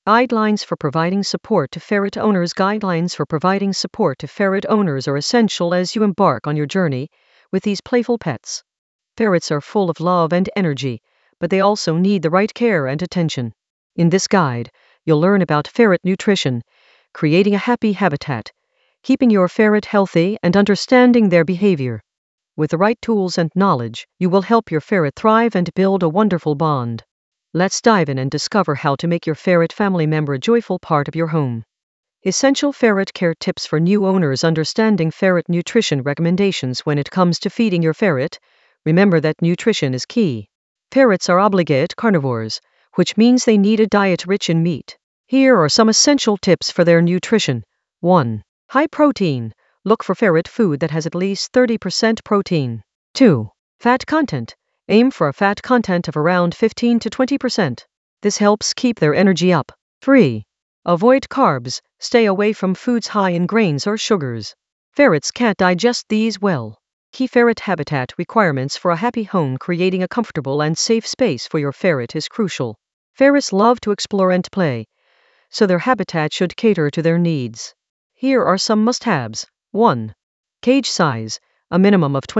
Guidelines for providing support to ferret owners. Guidelines for providing support to ferret owners are essential as you embark on your journey with these playful pets. Ferrets are full of love and energy, but they also need the right care and attention. In this guide, you'll learn about ferret nutrition, creating a happy habitat, keeping your ferret healthy, and understanding their behavior. With the right tools and knowledge, you will help your ferret thrive and build a wonderful bond. Let's dive in and discover how to make your ferret family member a joyful part of your home. Essential ferret care tips for new owners. Understanding ferret nutrition recommendations. When it comes to feeding your ferret, remember that nutrition is key. Ferrets are obligate carnivores, which means they need a diet rich in meat. Here are some essential tips for their nutrition. 1. High protein. Look for ferret food that has at least 30% protein. 2. Fat content. Aim for a fat content of around 15 to 20%. This helps keep their energy up. 3. Avoid carbs. Stay away from foods high in grains or sugars. Ferrets can't digest these well. Key ferret habitat requirements for a happy home. Creating a comfortable and safe space for your ferret is crucial. Ferrets love to explore and play, so their habitat should cater to their needs. Here are some must-haves. 1. Cage size. A minimum of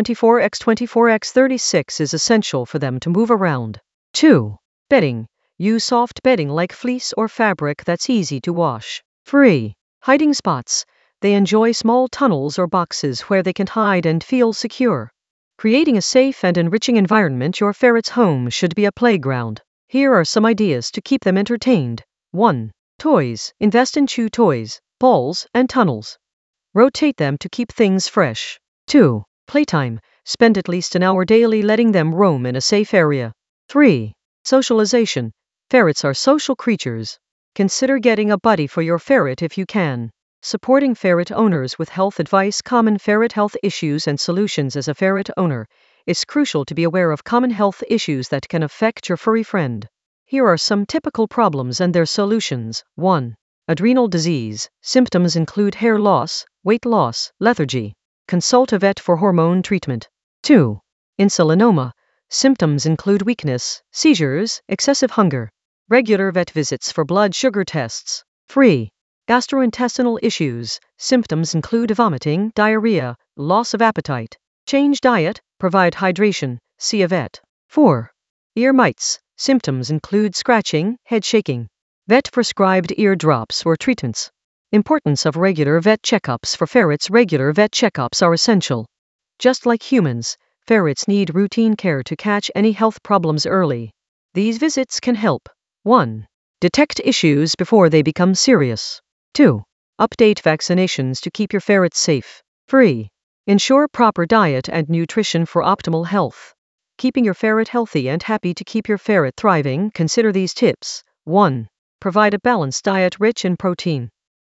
24x24x36 is essential for them to move around. 2. Bedding. Use soft bedding like fleece or fabric that's easy to wash. 3. Hiding spots. They enjoy small tunnels or boxes where they can hide and feel secure. Creating a safe and enriching environment. Your ferret's home should be a playground. Here are some ideas to keep them entertained. 1. Toys. Invest in chew toys, balls, and tunnels. Rotate them to keep things fresh. 2. Playtime. Spend at least an hour daily letting them roam in a safe area. 3. Socialization. Ferrets are social creatures. Consider getting a buddy for your ferret if you can. Supporting ferret owners with health advice. Common ferret health issues and solutions. As a ferret owner, it's crucial to be aware of common health issues that can affect your furry friend. Here are some typical problems and their solutions. 1. Adrenal disease. Symptoms include hair loss, weight loss, lethargy. Consult a vet for hormone treatment. 2. Insulinoma. Symptoms include weakness, seizures, excessive hunger. Regular vet visits for blood sugar tests. 3. Gastrointestinal issues. Symptoms include vomiting, diarrhea, loss of appetite. Change diet, provide hydration, see a vet. 4. Ear mites. Symptoms include scratching, head shaking. Vet prescribed ear drops or treatments. Importance of regular vet checkups for ferrets. Regular vet checkups are essential. Just like humans, ferrets need routine care to catch any health problems early. These visits can help. 1. Detect issues before they become serious. 2. Update vaccinations to keep your ferrets safe. 3. Ensure proper diet and nutrition for optimal health. Keeping your ferret healthy and happy. To keep your ferret thriving, consider these tips. 1. Provide a balanced diet rich in protein.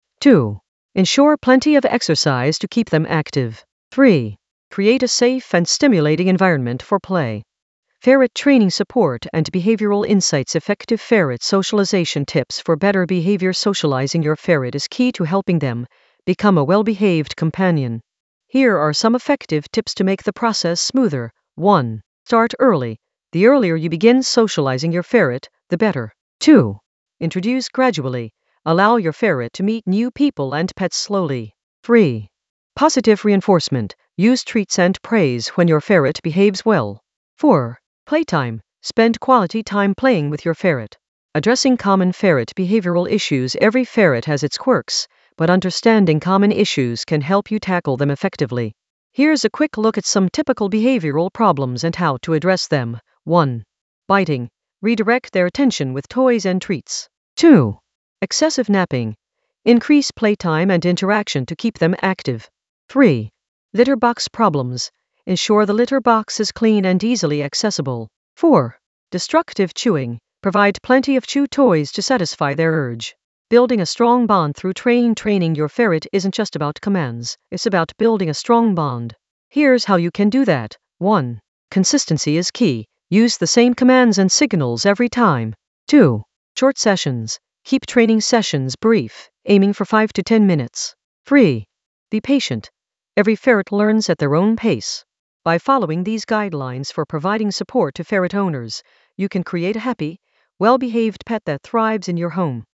2. Ensure plenty of exercise to keep them active. 3. Create a safe and stimulating environment for play. Ferret training support and behavioral insights. Effective ferret socialization tips for better behavior. Socializing your ferret is key to helping them become a well-behaved companion. Here are some effective tips to make the process smoother. 1. Start early. The earlier you begin socializing your ferret, the better. 2. Introduce gradually. Allow your ferret to meet new people and pets slowly. 3. Positive reinforcement. Use treats and praise when your ferret behaves well. 4. Playtime. Spend quality time playing with your ferret. Addressing common ferret behavioral issues. Every ferret has its quirks, but understanding common issues can help you tackle them effectively. Here's a quick look at some typical behavioral problems and how to address them. 1. Biting. Redirect their attention with toys and treats. 2. Excessive napping. Increase playtime and interaction to keep them active. 3. Litter box problems. Ensure the litter box is clean and easily accessible. 4. Destructive chewing. Provide plenty of chew toys to satisfy their urge. Building a strong bond through training. Your ferret isn't just about commands, it's about building a strong bond. Here's how you can do that. 1. Consistency is key. Use the same commands and signals every time. 2. Short sessions. Keep training sessions brief, aiming for 5 to 10 minutes. 3. Be patient. Every ferret learns at their own pace. By following these guidelines for providing support to ferret owners, you can create a happy, well-behaved pet that thrives in your home.